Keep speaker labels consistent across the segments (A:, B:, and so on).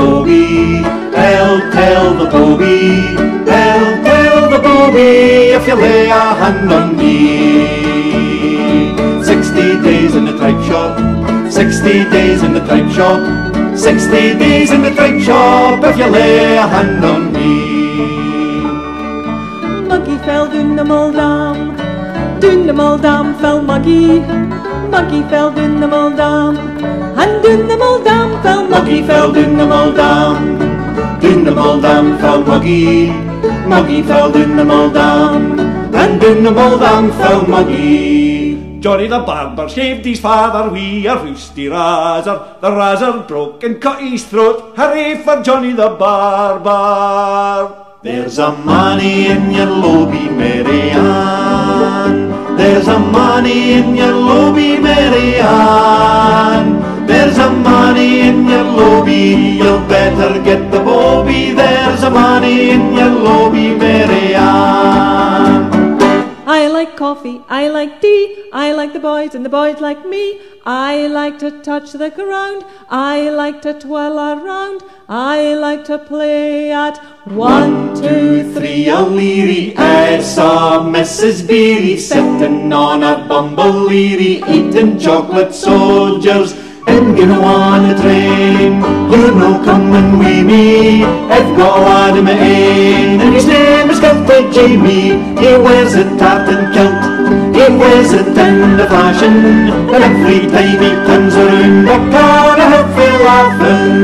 A: bogey, tell the bogey, tell the bogey if you lay a hand on me. 60 days in the tripe shop, 60 days in the tripe shop, 60 days in the tripe shop if you lay a hand on me.
B: Muggy fell down the Muldam fell Muggy. Muggy fell down the Muldam, and down the Muldam fell Muggy.
A: Fell down the Muldam, down the Muldam fell Muggy. Muggy fell down the Muldam, and down the Muldam fell Muggy.
C: Johnny the barber shaved his father wi' a roosty razor. The razor broke and cut his throat. Hooray for Johnny the barber.
A: There's a money in your lobby, Mary Ann. There's a money in your lobby, Mary Ann. There's a money in your lobby, you'll better get the bobby. There's a money in your lobby, Mary Ann.
B: I like coffee, I like tea, I like the boys and the boys like me. I like to touch the ground, I like to twirl around, I like to play at 1, 2, 3, O'Leary.
A: I saw Mrs. Beery sitting on a bumble-leary, eating chocolate soldiers and gonna on a train. You're no coming with me, I've got a lad in my ain, and his name is Kilted Jamie. He wears a tartan kilt, he wears it in the fashion, and every time he turns around I can't help laughing.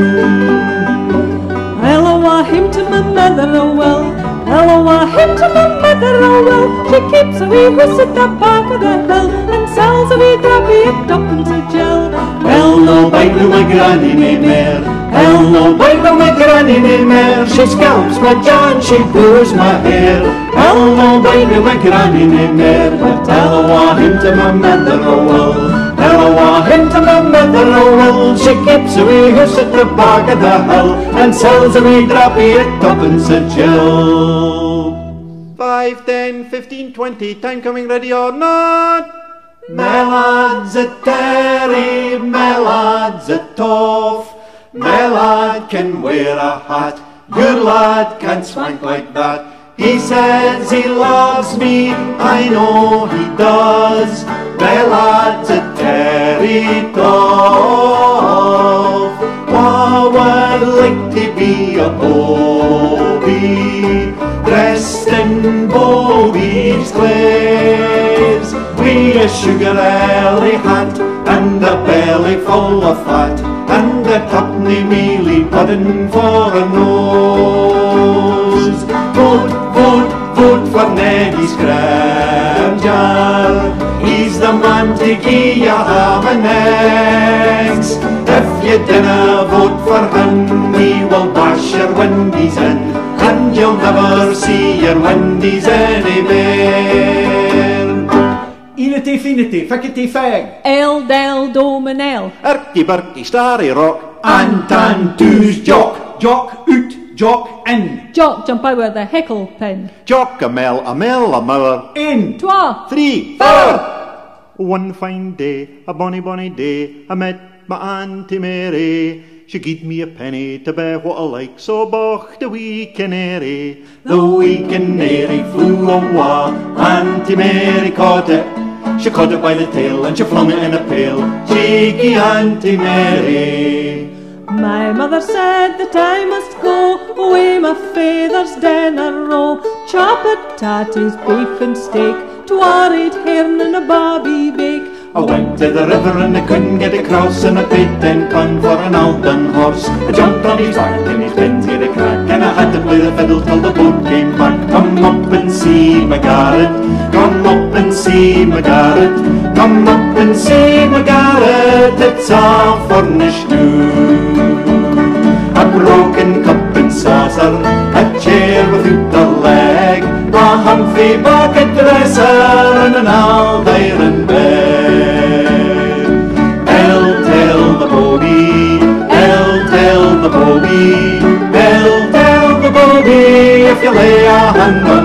B: I'll awa him to my mother, oh well, I'll awa him to my mother, oh well. She keeps a wee house at the back of the hill, and sells a wee drappy at tuppence a gel.
A: I'll no bite with my granny nae mair, I'll no bite with my granny nae mair. She scalps my John, she pulls my hair. I'll no bite with my granny nae mair, but I'll awa him to my mother, oh well, I'll awa him to my mother, oh well. She keeps a wee house at the back of the hill, and sells a wee drappy at tuppence a gel.
C: 5, 10, 15, 20, time coming ready or not?
A: My lad's a Terry, my lad's a toff. My lad can wear a hat, your lad can't swank like that. He says he loves me, I know he does. My lad's a Terry toff. I would like to be a bobby, dressed in bobby's clothes, with a sugar alley hat and a belly full of fat, and a tuppenny mealy pudding for a nose. Vote, vote, vote for Neddy Scramjar, he's the man to gie you ham and eggs. If you dinna vote for him, he will bash your windies in, and you'll never see your windies anywhere.
C: Inity, finity, fickety, fag.
B: El del dominel.
A: Erky Berky Starry Rock,
C: Antan, toos, jock. Jock out, jock in.
B: Jock jump over the heckle pin.
A: Jock a mel, a mower.
C: In.
B: 2,
A: 3, 4. One fine day, a bonny, bonny day, I met my Auntie Mary. She gied me a penny to buy what I like, so bought the wee canary. The wee canary flew awa, Auntie Mary caught it. She caught it by the tail and she flung it in a pail. Cheeky Auntie Mary.
B: My mother said that I must go away my father's dinner row. Chop it, tatties, beef and steak, twarried herring and a bobby bake.
A: I went to the river and I couldn't get across, and I paid £10 for an old dun horse. I jumped on his back and his pins get a crack, and I had to play the fiddle till the boat came back. Come up and see my garret, come up and see my garret, come up and see my garret, it's all furnished new. A broken cup and saucer, a chair without a leg, a Humphrey bucket dresser and an old iron bed. I'll tell the bogey, I'll tell the bogey, I'll tell the bogey if you lay a hand on